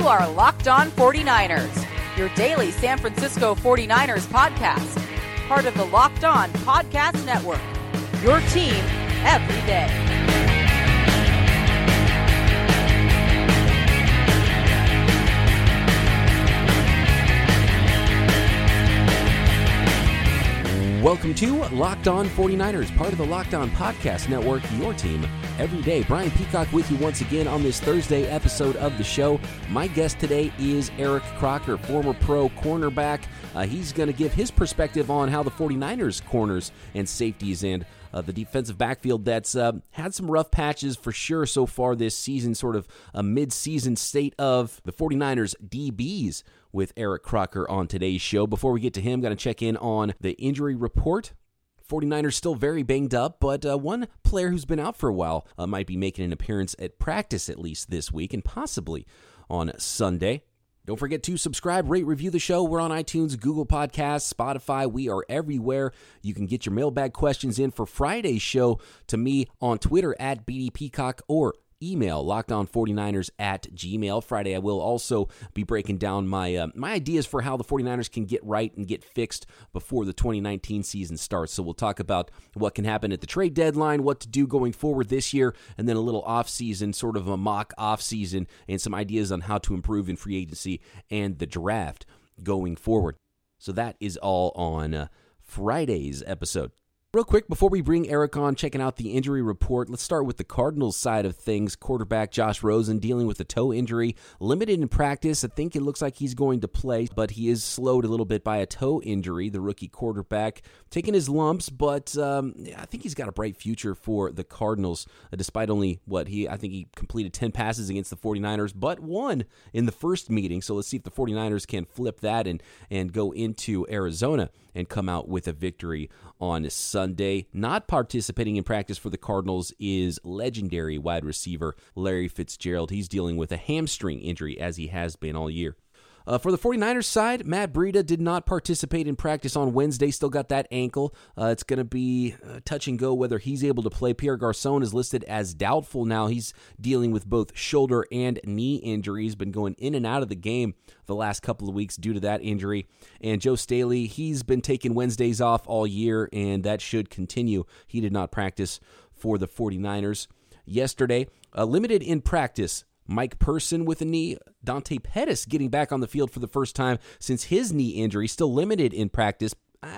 are Locked On 49ers, your daily San Francisco 49ers podcast. Part of the Locked On Podcast Network, your team every day. Welcome to Locked On 49ers, part of the Locked On Podcast Network, your team every day. Brian Peacock with you once again on this Thursday episode of the show. My guest today is Eric Crocker, former pro cornerback. He's going to give his perspective on how the 49ers corners and safeties and the defensive backfield that's had some rough patches for sure so far this season, sort of a mid-season state of the 49ers DBs with Eric Crocker on today's show. Before we get to him, got to check in on the injury report. 49ers still very banged up, but one player who's been out for a while might be making an appearance at practice at least this week and possibly on Sunday. Don't forget to subscribe, rate, review the show. We're on iTunes, Google Podcasts, Spotify. We are everywhere. You can get your mailbag questions in for Friday's show to me on Twitter at BDPeacock or email lockedon49ers@gmail. Friday, I will also be breaking down my ideas for how the 49ers can get right and get fixed before the 2019 season starts. So we'll talk about what can happen at the trade deadline, what to do going forward this year, and then a little off-season, sort of a mock off-season, and some ideas on how to improve in free agency and the draft going forward. So that is all on Friday's episode. Real quick, before we bring Eric on, checking out the injury report, let's start with the Cardinals side of things. Quarterback Josh Rosen dealing with a toe injury, limited in practice. I think it looks like he's going to play, but he is slowed a little bit by a toe injury, the rookie quarterback. Taking his lumps, but I think he's got a bright future for the Cardinals, despite only I think he completed 10 passes against the 49ers, but one in the first meeting. So let's see if the 49ers can flip that and go into Arizona and come out with a victory on Sunday. Not participating in practice for the Cardinals is legendary wide receiver Larry Fitzgerald. He's dealing with a hamstring injury, as he has been all year. For the 49ers side, Matt Breida did not participate in practice on Wednesday. Still got that ankle. It's going to be touch and go whether he's able to play. Pierre Garçon is listed as doubtful now. He's dealing with both shoulder and knee injuries. Been going in and out of the game the last couple of weeks due to that injury. And Joe Staley, he's been taking Wednesdays off all year, and that should continue. He did not practice for the 49ers yesterday. Limited in practice, Mike Person with a knee. Dante Pettis getting back on the field for the first time since his knee injury. Still limited in practice.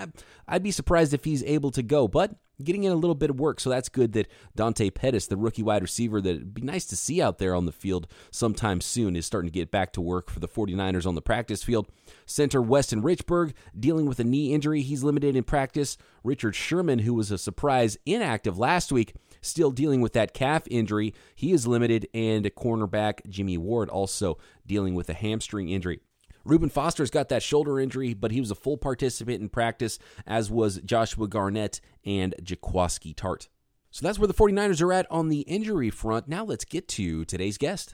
I'd be surprised if he's able to go, but getting in a little bit of work, so that's good that Dante Pettis, the rookie wide receiver that it'd be nice to see out there on the field sometime soon, is starting to get back to work for the 49ers on the practice field. Center Weston Richburg dealing with a knee injury. He's limited in practice. Richard Sherman, who was a surprise inactive last week, still dealing with that calf injury. He is limited, and cornerback Jimmy Ward also dealing with a hamstring injury. Reuben Foster's got that shoulder injury, but he was a full participant in practice, as was Joshua Garnett and Jaquiski Tartt. So that's where the 49ers are at on the injury front. Now let's get to today's guest.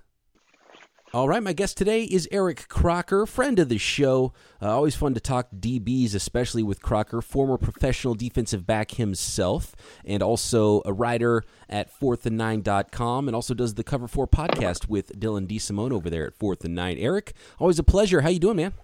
All right, my guest today is Eric Crocker, friend of the show. Always fun to talk DBs, especially with Crocker, former professional defensive back himself, and also a writer at 4thand9.com, and also does the Cover 4 podcast with Dylan DeSimone over there at 4th and 9. Eric, always a pleasure. How you doing, man?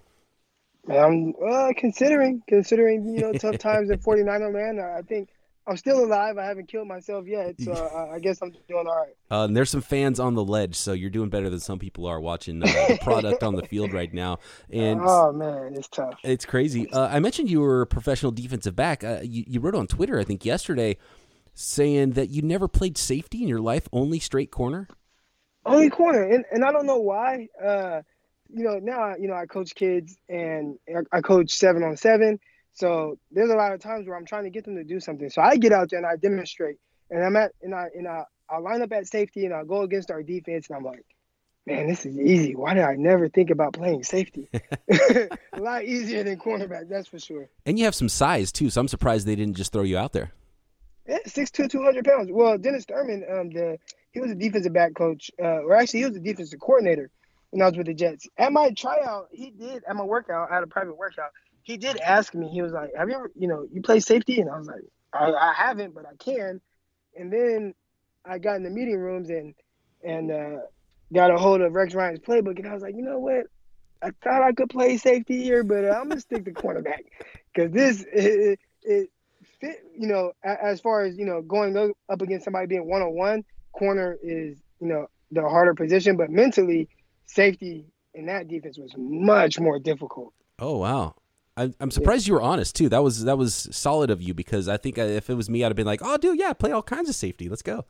I'm considering tough times in 49er land. I think I'm still alive. I haven't killed myself yet, so I guess I'm doing all right. And there's some fans on the ledge, so you're doing better than some people are watching the product on the field right now. And oh, man, it's tough. It's crazy. I mentioned you were a professional defensive back. You wrote on Twitter, I think, yesterday, saying that you never played safety in your life, only straight corner? Only corner, and I don't know why. Now, I coach kids, and I coach 7-on-7. So there's a lot of times where I'm trying to get them to do something. So I get out there and I demonstrate, and I line up at safety and I go against our defense, and I'm like, man, this is easy. Why did I never think about playing safety? A lot easier than cornerback, that's for sure. And you have some size too, so I'm surprised they didn't just throw you out there. Yeah, 6'2", 200 pounds. Well, Dennis Thurman, he was a defensive back coach, he was a defensive coordinator when I was with the Jets. At my tryout, at my workout, I had a private workout. He did ask me, he was like, have you ever, you play safety? And I was like, I haven't, but I can. And then I got in the meeting rooms and got a hold of Rex Ryan's playbook, and I was like, you know what? I thought I could play safety here, but I'm gonna stick to cornerback because this it fit. You know, as far as going up against somebody being 1-on-1, corner is the harder position, but mentally, safety in that defense was much more difficult. Oh wow. I'm surprised you were honest too. That was solid of you, because I think if it was me, I'd have been like, "Oh, dude, yeah, play all kinds of safety. Let's go."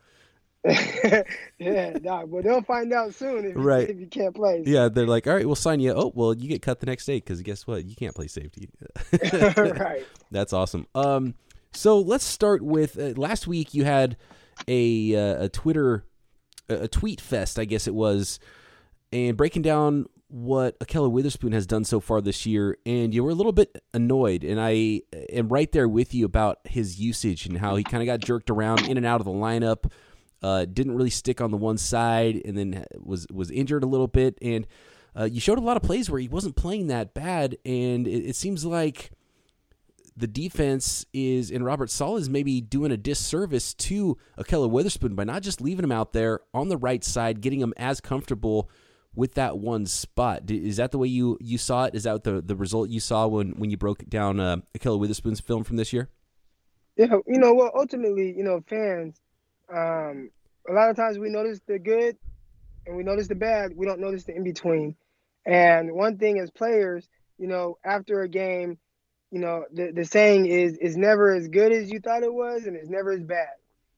Yeah, well, they'll find out soon if you can't play. Yeah, they're like, "All right, we'll sign you." Oh, well, you get cut the next day because guess what? You can't play safety. Right. That's awesome. So let's start with last week. You had a Twitter a tweet fest, I guess it was, and breaking down what Ahkello Witherspoon has done so far this year, and you were a little bit annoyed, and I am right there with you about his usage and how he kind of got jerked around in and out of the lineup, didn't really stick on the one side, and then was injured a little bit, and you showed a lot of plays where he wasn't playing that bad, and it seems like the defense is, and Robert Saleh is maybe doing a disservice to Ahkello Witherspoon by not just leaving him out there on the right side, getting him as comfortable with that one spot. Is that the way you saw it? Is that the result you saw when you broke down Ahkello Witherspoon's film from this year? Yeah, well, ultimately, fans, a lot of times we notice the good and we notice the bad. We don't notice the in-between. And one thing as players, after a game, the saying is never as good as you thought it was, and it's never as bad,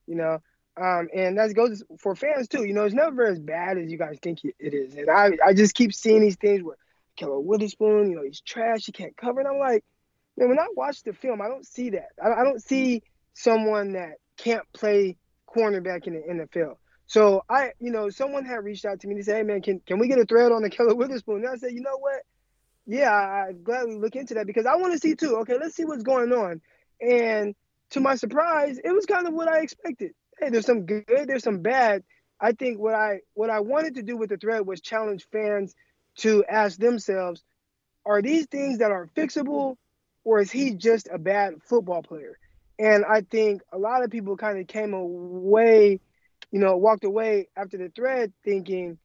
and that goes for fans too. It's never as bad as you guys think it is. And I just keep seeing these things where Ahkello Witherspoon, he's trash, he can't cover. And I'm like, man, when I watch the film, I don't see that. I don't see someone that can't play cornerback in the NFL. So someone had reached out to me to say, hey man, can we get a thread on Ahkello Witherspoon? And I said, you know what? Yeah, I'd gladly look into that because I want to see too. Okay, let's see what's going on. And to my surprise, it was kind of what I expected. Hey, there's some good, there's some bad. I think what I wanted to do with the thread was challenge fans to ask themselves, are these things that are fixable, or is he just a bad football player? And I think a lot of people kind of came away, walked away after the thread thinking,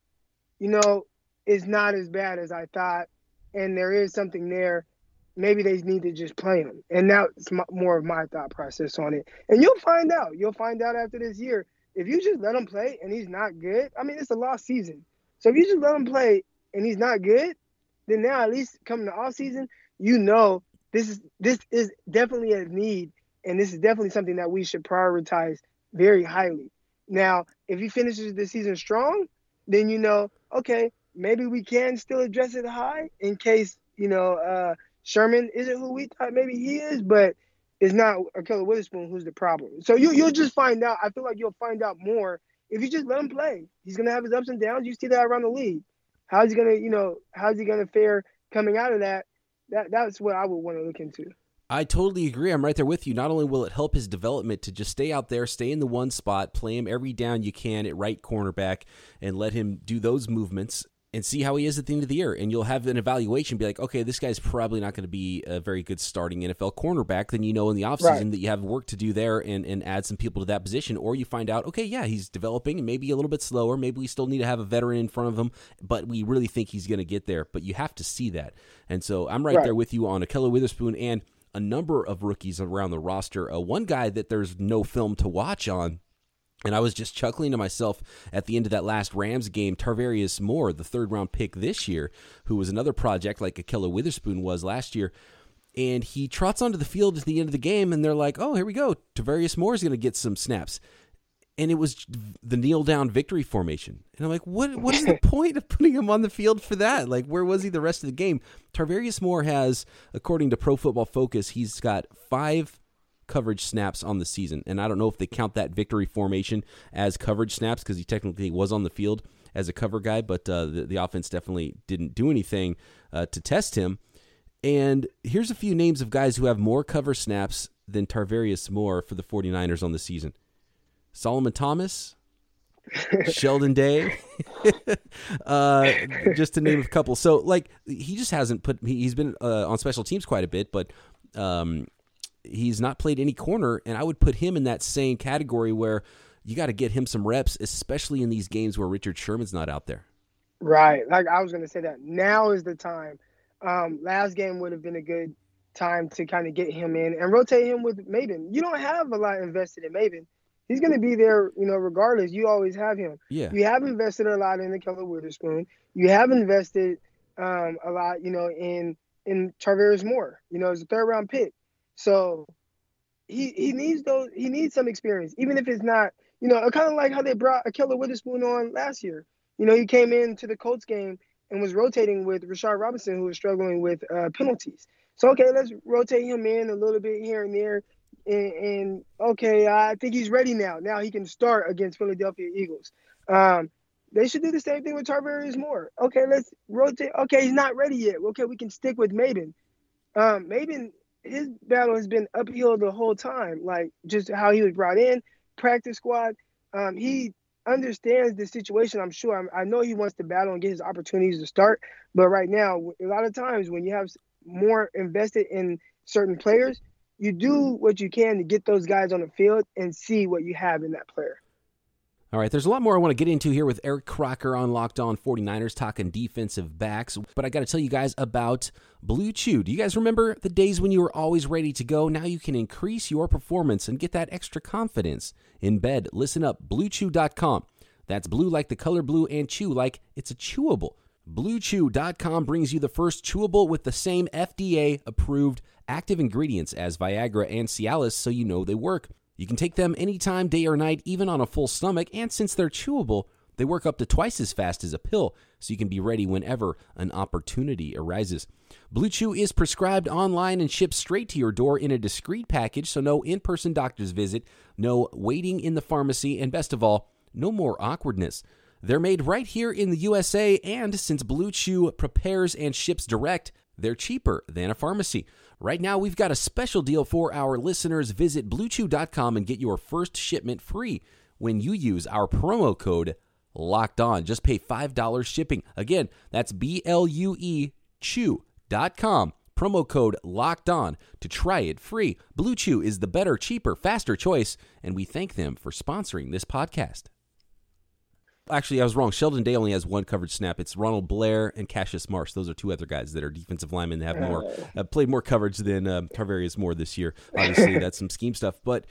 it's not as bad as I thought, and there is something there. Maybe they need to just play him. And that's more of my thought process on it. And you'll find out. You'll find out after this year. If you just let him play and he's not good, I mean, it's a lost season. So if you just let him play and he's not good, then now at least coming to off season, this is definitely a need, and this is definitely something that we should prioritize very highly. Now, if he finishes the season strong, then okay, maybe we can still address it high in case, Sherman isn't who we thought maybe he is, but it's not Ahkello Witherspoon who's the problem. So you'll just find out. I feel like you'll find out more if you just let him play. He's gonna have his ups and downs. You see that around the league. How's he gonna fare coming out of that? That's what I would want to look into. I totally agree. I'm right there with you. Not only will it help his development to just stay out there, stay in the one spot, play him every down you can at right cornerback, and let him do those movements and see how he is at the end of the year. And you'll have an evaluation, be like, okay, this guy's probably not going to be a very good starting NFL cornerback. Then in the offseason that you have work to do there and add some people to that position. Or you find out, okay, yeah, he's developing and maybe a little bit slower. Maybe we still need to have a veteran in front of him, but we really think he's going to get there. But you have to see that. And so I'm right there with you on Ahkello Witherspoon and a number of rookies around the roster. One guy that there's no film to watch on, and I was just chuckling to myself at the end of that last Rams game, Tarvarius Moore, the third-round pick this year, who was another project like Ahkello Witherspoon was last year, and he trots onto the field at the end of the game, and they're like, oh, here we go, Tarvarius Moore is going to get some snaps. And it was the kneel-down victory formation. And I'm like, what is the point of putting him on the field for that? Like, where was he the rest of the game? Tarvarius Moore has, according to Pro Football Focus, he's got 5 coverage snaps on the season. And I don't know if they count that victory formation as coverage snaps because he technically was on the field as a cover guy, but the offense definitely didn't do anything to test him. And here's a few names of guys who have more cover snaps than Tarvarius Moore for the 49ers on the season. Solomon Thomas, Sheldon Day, just to name a couple. So, like, he just hasn't he's been on special teams quite a bit, but he's not played any corner, and I would put him in that same category where you got to get him some reps, especially in these games where Richard Sherman's not out there. Right. Like I was gonna say that now is the time. Last game would have been a good time to kind of get him in and rotate him with Maven. You don't have a lot invested in Maven. He's gonna be there, regardless. You always have him. Yeah. You have invested a lot in the Keller Witherspoon. You have invested a lot, in Tarvarius Moore. As a third round pick. So he needs those. He needs some experience, even if it's not. Kind of like how they brought Keller Witherspoon on last year. He came into the Colts game and was rotating with Rashard Robinson, who was struggling with penalties. So, okay, let's rotate him in a little bit here and there. And okay, I think he's ready now. Now he can start against Philadelphia Eagles. They should do the same thing with Tarvarius Moore. Okay, let's rotate. Okay, he's not ready yet. Okay, we can stick with Maven. Maven, his battle has been uphill the whole time, like just how he was brought in, practice squad. He understands the situation, I'm sure. I know he wants to battle and get his opportunities to start, but right now, a lot of times when you have more invested in certain players, you do what you can to get those guys on the field and see what you have in that player. All right, there's a lot more I want to get into here with Eric Crocker on Locked On 49ers talking defensive backs, but I got to tell you guys about Blue Chew. Do you guys remember the days when you were always ready to go? Now you can increase your performance and get that extra confidence in bed. Listen up, BlueChew.com. That's blue like the color blue and chew like it's a chewable. BlueChew.com brings you the first chewable with the same FDA-approved active ingredients as Viagra and Cialis, so you know they work. You can take them anytime, day or night, even on a full stomach, and since they're chewable, they work up to twice as fast as a pill, so you can be ready whenever an opportunity arises. Blue Chew is prescribed online and shipped straight to your door in a discreet package, so no in-person doctor's visit, no waiting in the pharmacy, and best of all, no more awkwardness. They're made right here in the USA, and since Blue Chew prepares and ships direct, they're cheaper than a pharmacy. Right now, we've got a special deal for our listeners. Visit BlueChew.com and get your first shipment free when you use our promo code LOCKEDON. Just pay $5 shipping. Again, that's BLUE Chew.com. Promo code LOCKEDON to try it free. Blue Chew is the better, cheaper, faster choice, and we thank them for sponsoring this podcast. Actually, I was wrong. Sheldon Day only has one covered snap. It's Ronald Blair and Cassius Marsh. Those are two other guys that are defensive linemen that have played more coverage than Tarvarius Moore this year. Obviously, that's some scheme stuff. But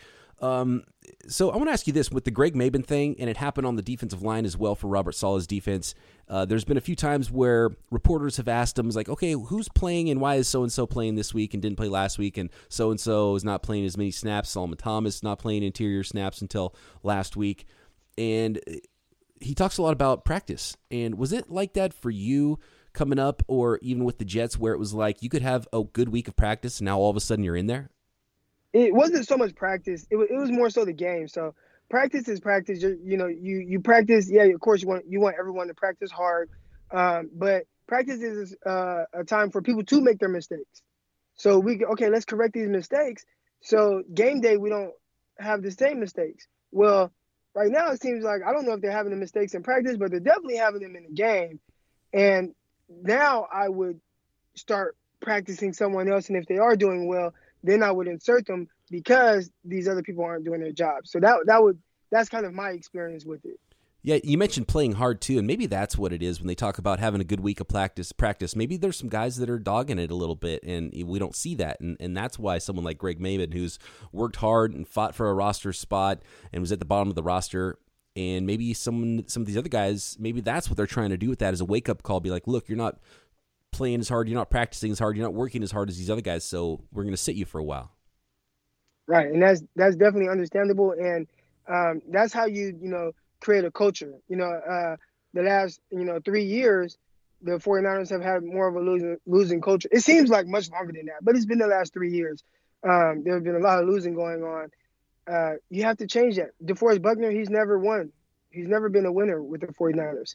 so I want to ask you this. With the Greg Maben thing, and it happened on the defensive line as well for Robert Saleh's defense, there's been a few times where reporters have asked him, like, okay, who's playing and why is so-and-so playing this week and didn't play last week, and so-and-so is not playing as many snaps. Solomon Thomas not playing interior snaps until last week. And he talks a lot about practice. And was it like that for you coming up, or even with the Jets, where it was like you could have a good week of practice and now all of a sudden you're in there? It wasn't so much practice. It was more so the game. So practice is practice. You practice. Yeah, of course you want everyone to practice hard. But practice is a time for people to make their mistakes. So let's correct these mistakes. So game day, we don't have the same mistakes. Well, right now, it seems like, I don't know if they're having the mistakes in practice, but they're definitely having them in the game. And now I would start practicing someone else. And if they are doing well, then I would insert them because these other people aren't doing their job. So that's kind of my experience with it. Yeah, you mentioned playing hard too, and maybe that's what it is when they talk about having a good week of practice. Maybe there's some guys that are dogging it a little bit, and we don't see that, and that's why someone like Greg Maben, who's worked hard and fought for a roster spot and was at the bottom of the roster, and maybe some of these other guys, maybe that's what they're trying to do with that as a wake-up call, be like, look, you're not playing as hard, you're not practicing as hard, you're not working as hard as these other guys, so we're going to sit you for a while. Right, and that's definitely understandable, and that's how you create a culture. The last 3 years, the 49ers have had more of a losing culture. It seems like much longer than that, but it's been the last 3 years. There have been a lot of losing going on. You have to change that. DeForest Buckner, he's never won. He's never been a winner with the 49ers.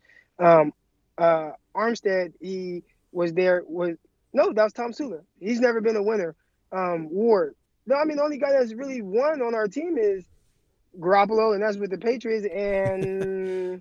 Armstead, he was there. That was Tom Sula. He's never been a winner. Ward. No, I mean, the only guy that's really won on our team is Garoppolo, and that's with the Patriots. And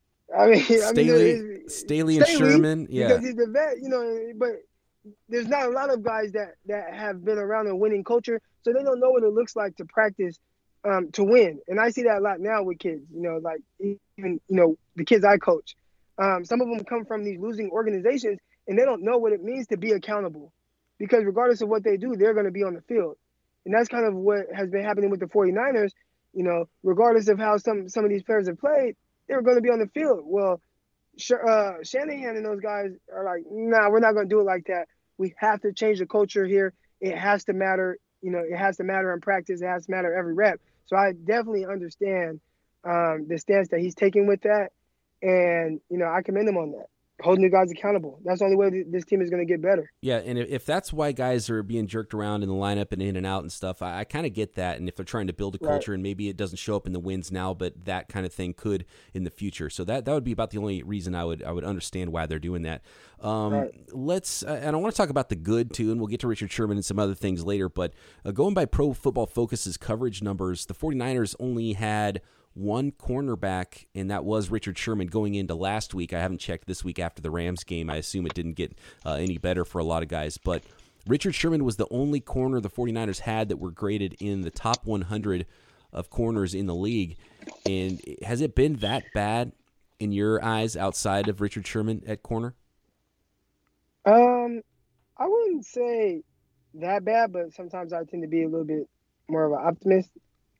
Staley and Sherman, yeah, because he's the vet, But there's not a lot of guys that have been around a winning culture, so they don't know what it looks like to practice to win. And I see that a lot now with kids. Like even the kids I coach, Some of them come from these losing organizations, and they don't know what it means to be accountable. Because regardless of what they do, they're going to be on the field. And that's kind of what has been happening with the 49ers. Regardless of how some of these players have played, they're going to be on the field. Well, Shanahan and those guys are like, nah, we're not going to do it like that. We have to change the culture here. It has to matter. It has to matter in practice. It has to matter every rep. So I definitely understand the stance that he's taking with that. And, I commend him on that. Holding the guys accountable. That's the only way this team is going to get better. Yeah, and if that's why guys are being jerked around in the lineup and in and out and stuff, I kind of get that. And if they're trying to build a culture, and maybe it doesn't show up in the wins now, but that kind of thing could in the future. So that would be about the only reason I would understand why they're doing that. Let's and I want to talk about the good too, and we'll get to Richard Sherman and some other things later. But going by Pro Football Focus's coverage numbers, the 49ers only had one cornerback, and that was Richard Sherman going into last week. I haven't checked this week after the Rams game. I assume it didn't get any better for a lot of guys. But Richard Sherman was the only corner the 49ers had that were graded in the top 100 of corners in the league. And has it been that bad in your eyes outside of Richard Sherman at corner? I wouldn't say that bad, but sometimes I tend to be a little bit more of an optimist.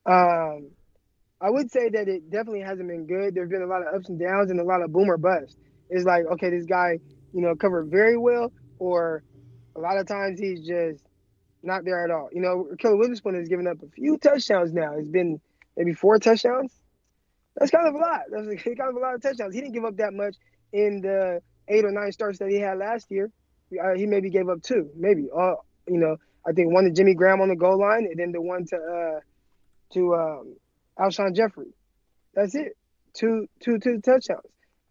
I would say that it definitely hasn't been good. There's been a lot of ups and downs and a lot of boom or bust. It's like, okay, this guy, covered very well, or a lot of times he's just not there at all. Killer Witherspoon has given up a few touchdowns now. It's been maybe 4 touchdowns. That's kind of a lot. That's kind of a lot of touchdowns. He didn't give up that much in the 8 or 9 starts that he had last year. He maybe gave up 2, maybe. I think one to Jimmy Graham on the goal line, and then the one to Alshon Jeffrey. That's it. Two touchdowns.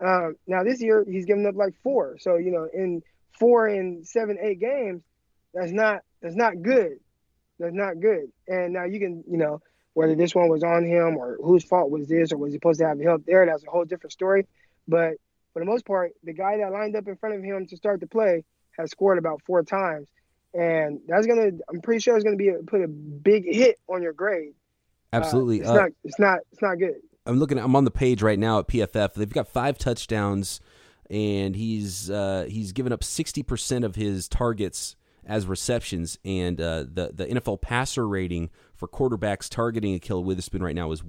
Now this year he's given up like 4. So in 4 in 7, 8 games, that's not good. That's not good. And now you can whether this one was on him or whose fault was this, or was he supposed to have help there? That's a whole different story. But for the most part, the guy that lined up in front of him to start the play has scored about 4 times, and I'm pretty sure it's gonna put a big hit on your grade. Absolutely. It's not good. I'm on the page right now at PFF. They've got 5 touchdowns, and he's given up 60% of his targets as receptions, and the NFL passer rating for quarterbacks targeting Ahkello Witherspoon right now is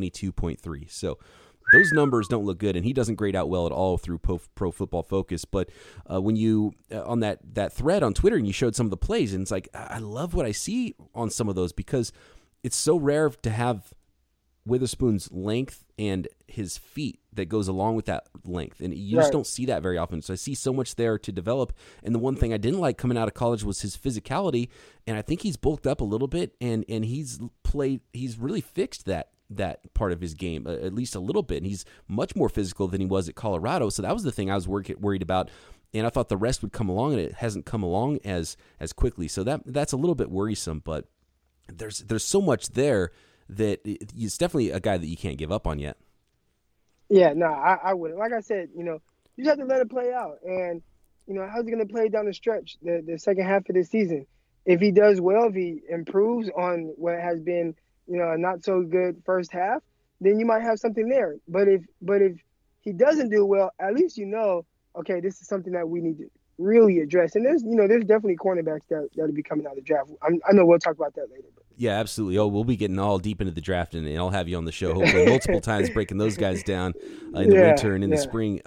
122.3. So those numbers don't look good, and he doesn't grade out well at all through Pro Football Focus. But when you on that thread on Twitter, and you showed some of the plays, and it's like, I love what I see on some of those, because it's so rare to have Witherspoon's length and his feet that goes along with that length, and you just don't see that very often. So I see so much there to develop. And the one thing I didn't like coming out of college was his physicality, and I think he's bulked up a little bit, and he's really fixed that part of his game at least a little bit, and he's much more physical than he was at Colorado. So that was the thing I was worried about, and I thought the rest would come along, and it hasn't come along as quickly. So that's a little bit worrisome, but there's so much there that it's definitely a guy that you can't give up on yet. Yeah, no, I wouldn't. Like I said, you just have to let it play out. And, how's he going to play down the stretch, the second half of the season? If he does well, if he improves on what has been, a not so good first half, then you might have something there. But if he doesn't do well, at least okay, this is something that we need to really address. And there's definitely cornerbacks that'll be coming out of the draft. I know we'll talk about that later. But. Yeah, absolutely. Oh, we'll be getting all deep into the draft, and I'll have you on the show hopefully multiple times, breaking those guys down in the winter and in the spring.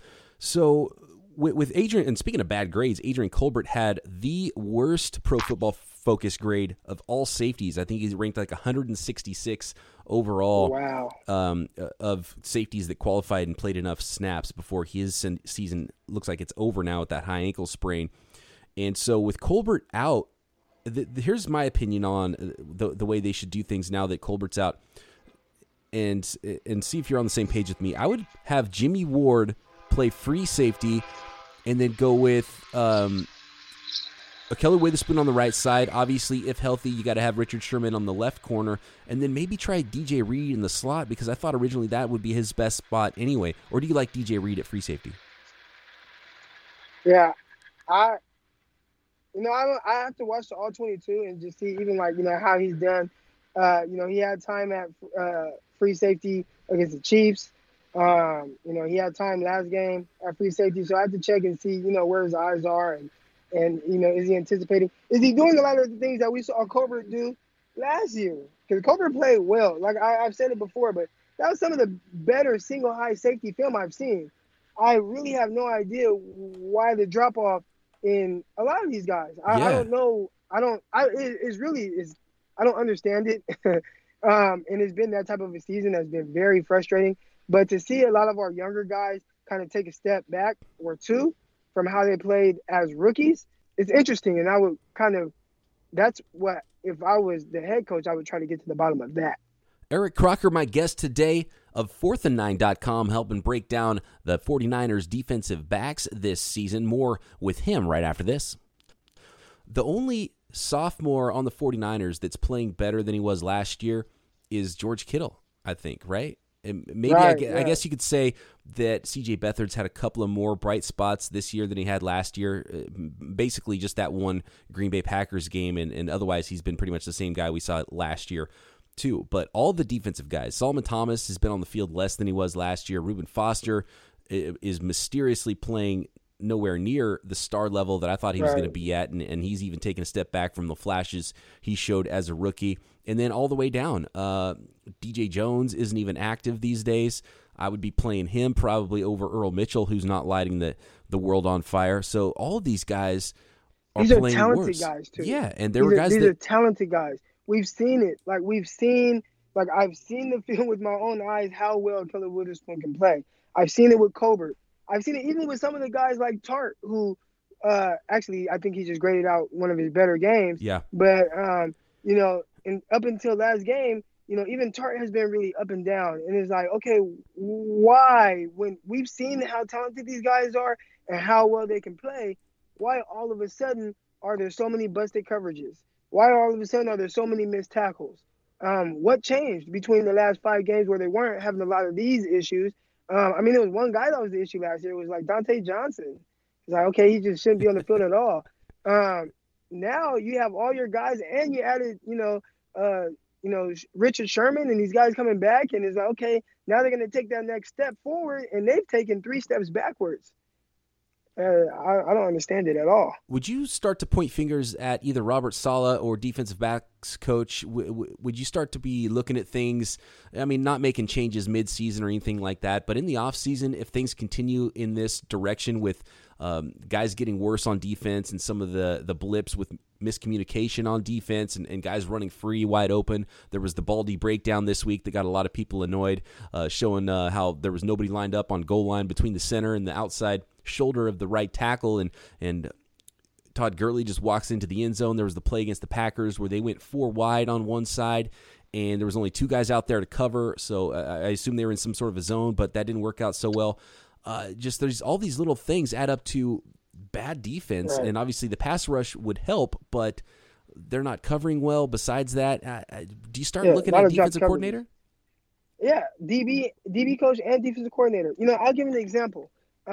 So with Adrian, and speaking of bad grades, Adrian Colbert had the worst Pro Football Focus grade of all safeties. I think he's ranked like 166 overall. Wow. Of safeties that qualified and played enough snaps before his season looks like it's over now with that high ankle sprain. And so with Colbert out, here's my opinion on the way they should do things now that Colbert's out, and see if you're on the same page with me. I would have Jimmy Ward play free safety, and then go with Ahkello Witherspoon on the right side. Obviously, if healthy, you got to have Richard Sherman on the left corner, and then maybe try DJ Reed in the slot, because I thought originally that would be his best spot anyway. Or do you like DJ Reed at free safety? Yeah, I have to watch the all 22 and just see even how he's done. He had time at free safety against the Chiefs. He had time last game at free safety, so I had to check and see, where his eyes are and is he anticipating? Is he doing a lot of the things that we saw Colbert do last year? Because Colbert played well. Like I've said it before, but that was some of the better single high safety film I've seen. I really have no idea why the drop off in a lot of these guys. I don't know. I don't understand it. And it's been that type of a season that's been very frustrating. But to see a lot of our younger guys kind of take a step back or two from how they played as rookies, it's interesting. And I would that's what, if I was the head coach, I would try to get to the bottom of that. Eric Crocker, my guest today of 4th&9.com, helping break down the 49ers defensive backs this season. More with him right after this. The only sophomore on the 49ers that's playing better than he was last year is George Kittle, I think, right? And maybe I guess you could say that C.J. Beathard's had a couple of more bright spots this year than he had last year. Basically just that one Green Bay Packers game, and otherwise he's been pretty much the same guy we saw last year too. But all the defensive guys, Solomon Thomas has been on the field less than he was last year. Reuben Foster is mysteriously playing nowhere near the star level that I thought he was going to be at, and he's even taken a step back from the flashes he showed as a rookie. And then all the way down, DJ Jones isn't even active these days. I would be playing him probably over Earl Mitchell, who's not lighting the world on fire. So all of these guys are these playing talented worse. Guys too. Yeah, and there were guys these are talented guys. We've seen it. I've seen the film with my own eyes how well Keller Witherspoon can play. I've seen it with Colbert. I've seen it even with some of the guys like Tart, who actually I think he just graded out one of his better games. Yeah. But and up until last game, even Tart has been really up and down. And it's like, okay, why, when we've seen how talented these guys are and how well they can play, why all of a sudden are there so many busted coverages? Why all of a sudden are there so many missed tackles? What changed between the last 5 games where they weren't having a lot of these issues? There was one guy that was the issue last year. It was like Dante Johnson. It's like, okay, he just shouldn't be on the field at all. Now you have all your guys, and you added, Richard Sherman and these guys coming back, and it's like, okay, now they're going to take that next step forward, and they've taken 3 steps backwards. I don't understand it at all. Would you start to point fingers at either Robert Saleh or defensive backs coach? Would you start to be looking at things, not making changes mid-season or anything like that, but in the offseason, if things continue in this direction with guys getting worse on defense and some of the blips with miscommunication on defense and guys running free wide open. There was the Baldy breakdown this week that got a lot of people annoyed, showing how there was nobody lined up on goal line between the center and the outside shoulder of the right tackle, and Todd Gurley just walks into the end zone. There was the play against the Packers where they went 4 wide on one side, and there was only 2 guys out there to cover, so I assume they were in some sort of a zone, but that didn't work out so well. There's all these little things add up to bad defense, right. And obviously the pass rush would help, but they're not covering well. Besides that, do you start looking at defensive coordinator? Yeah, DB coach and defensive coordinator. I'll give you an example.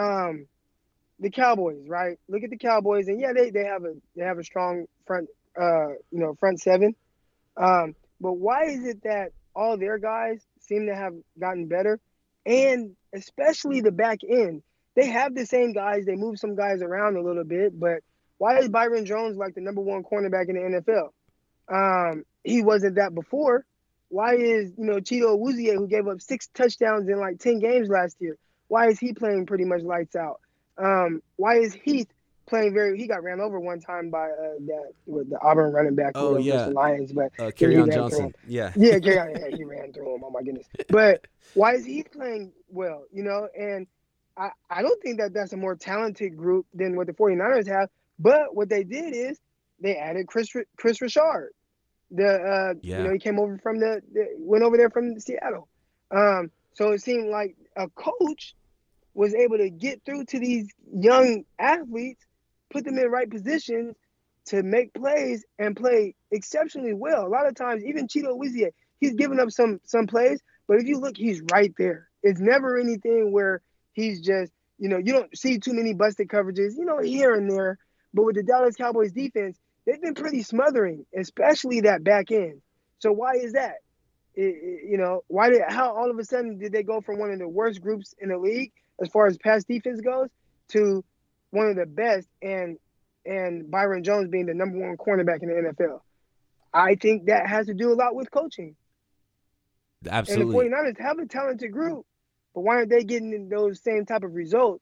The Cowboys, right? Look at the Cowboys, and yeah, they have a strong front, front 7. But why is it that all their guys seem to have gotten better, and especially the back end? They have the same guys. They move some guys around a little bit, but why is Byron Jones like the number 1 cornerback in the NFL? He wasn't that before. Why is, Chido Awuzie, who gave up 6 touchdowns in like 10 games last year, why is he playing pretty much lights out? Why is Heath playing he got ran over one time by the Auburn running back for the Lions, but Kerryon Johnson. Yeah, he ran through him. Oh my goodness. But why is Heath playing well? And I don't think that's a more talented group than what the 49ers have. But what they did is they added Chris Richard. He came over went over there from Seattle. So it seemed like a coach was able to get through to these young athletes, put them in the right positions to make plays and play exceptionally well. A lot of times, even Chido Awuzie, he's given up some plays, but if you look, he's right there. It's never anything where he's just, you don't see too many busted coverages, here and there. But with the Dallas Cowboys defense, they've been pretty smothering, especially that back end. So why is that? how all of a sudden did they go from one of the worst groups in the league as far as pass defense goes to one of the best, and Byron Jones being the number one cornerback in the NFL? I think that has to do a lot with coaching. Absolutely. And the 49ers have a talented group, but why aren't they getting those same type of results?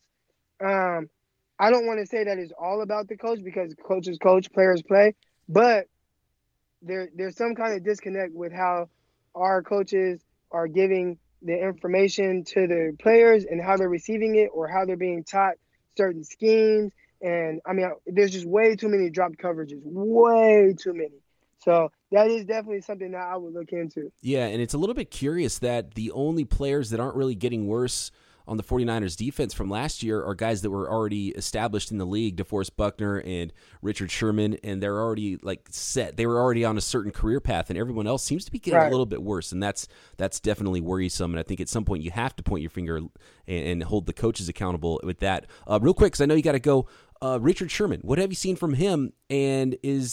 I don't want to say that it's all about the coach, because coaches coach, players play, but there's some kind of disconnect with how our coaches are giving the information to the players and how they're receiving it, or how they're being taught certain schemes. And I mean, there's just way too many dropped coverages, way too many. So that is definitely something that I would look into. Yeah, and it's a little bit curious that the only players that aren't really getting worse on the 49ers defense from last year are guys that were already established in the league, DeForest Buckner and Richard Sherman, and they're already set. They were already on a certain career path, and everyone else seems to be getting a little bit worse, and that's definitely worrisome. And I think at some point you have to point your finger and hold the coaches accountable with that. Real quick, because I know you got to go. Richard Sherman, what have you seen from him, and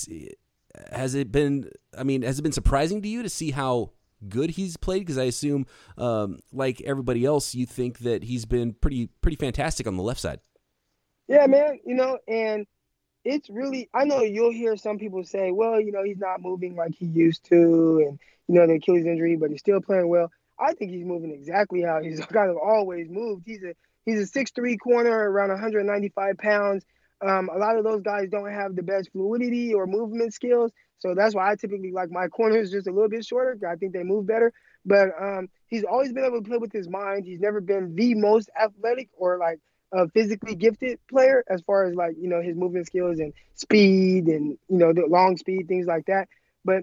has it been surprising to you to see how good he's played? Because I assume, like everybody else, you think that he's been pretty fantastic on the left side. Yeah, man. And it's really, I know you'll hear some people say, well, he's not moving like he used to, and the Achilles injury, but he's still playing well. I think he's moving exactly how he's kind of always moved. He's a 6'3" corner, around 195 pounds. A lot of those guys don't have the best fluidity or movement skills, so that's why I typically like my corners just a little bit shorter. I think they move better. But he's always been able to play with his mind. He's never been the most athletic or physically gifted player as far as his movement skills and speed and the long speed, things like that. But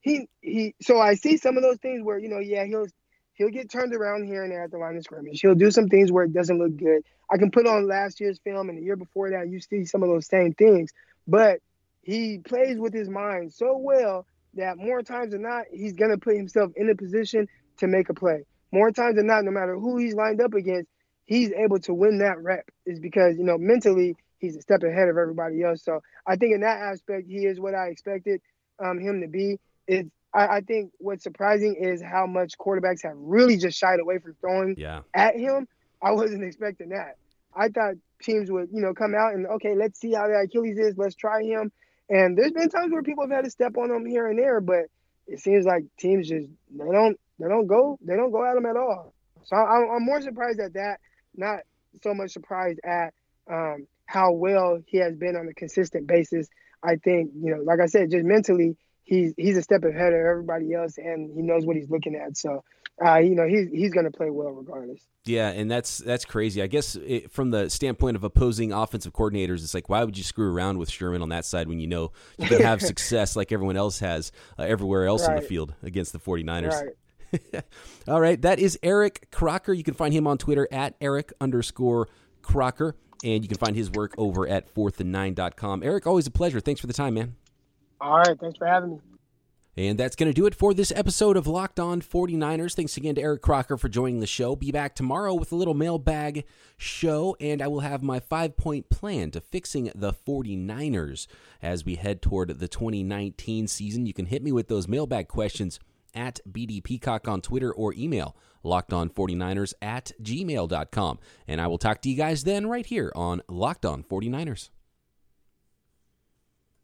so I see some of those things where he'll get turned around here and there at the line of scrimmage. He'll do some things where it doesn't look good. I can put on last year's film and the year before that, you see some of those same things. But he plays with his mind so well that more times than not, he's going to put himself in a position to make a play. More times than not, no matter who he's lined up against, he's able to win that rep. Is because, mentally, he's a step ahead of everybody else. So I think in that aspect, he is what I expected him to be. I think what's surprising is how much quarterbacks have really just shied away from throwing at him. I wasn't expecting that. I thought teams would, come out and, okay, let's see how the Achilles is. Let's try him. And there's been times where people have had to step on him here and there, but it seems like teams just they don't go at him at all. So I'm more surprised at that. Not so much surprised at how well he has been on a consistent basis. I think, like I said, just mentally, he's a step ahead of everybody else, and he knows what he's looking at. So, he's going to play well regardless. Yeah, and that's crazy. I guess from the standpoint of opposing offensive coordinators, it's like, why would you screw around with Sherman on that side when you know you can have success like everyone else has everywhere else in the field against the 49ers? Right. All right, that is Eric Crocker. You can find him on Twitter at Eric_Crocker, and you can find his work over at 4th&9.com. Eric, always a pleasure. Thanks for the time, man. All right, thanks for having me. And that's going to do it for this episode of Locked On 49ers. Thanks again to Eric Crocker for joining the show. Be back tomorrow with a little mailbag show, and I will have my 5-point plan to fixing the 49ers as we head toward the 2019 season. You can hit me with those mailbag questions at BD Peacock on Twitter, or email lockedon49ers@gmail.com. And I will talk to you guys then right here on Locked On 49ers.